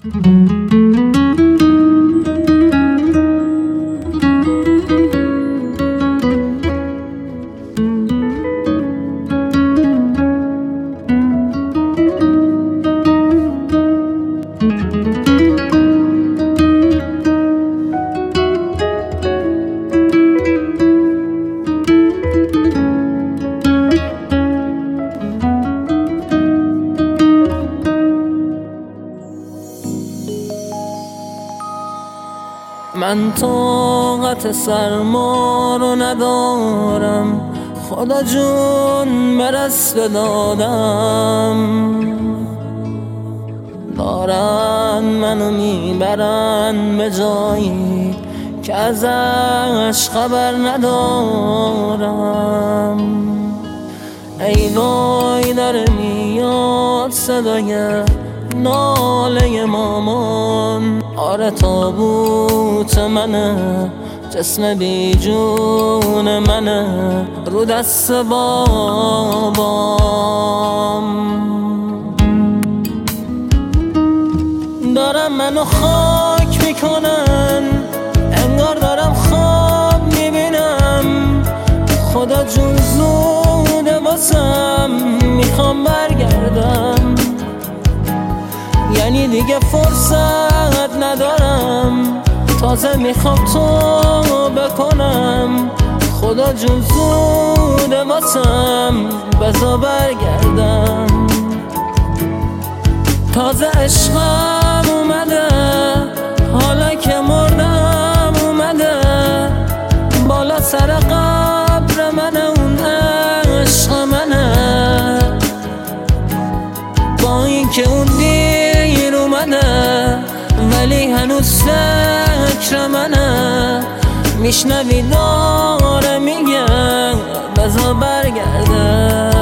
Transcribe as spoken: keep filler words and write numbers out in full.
من طاقت سرما رو ندارم، خدا جون برس به دادم. دارن منو میبرن به جایی که ازش خبر ندارم. ای وای داره میاد صدای ناله مامان، آره تابوت منه، جسم بی جون منه رو دست بابام. دارم منو خاک میکنن، انگار دارم خواب میبینم. خدا جون زوده واسم، میخوام برگردم، یعنی دیگه فرصت ندارم، تازه میخوام تو بکنم. خدا جون زوده واسم، بذار برگردم. تازه عشقم اومده، حالا که مردم اومده بالا سر قبر منه، اون عشق منه. با این که اون دیر اومده ولی هنوز فکر منه. میشنوی داره میگه بذار برگرده.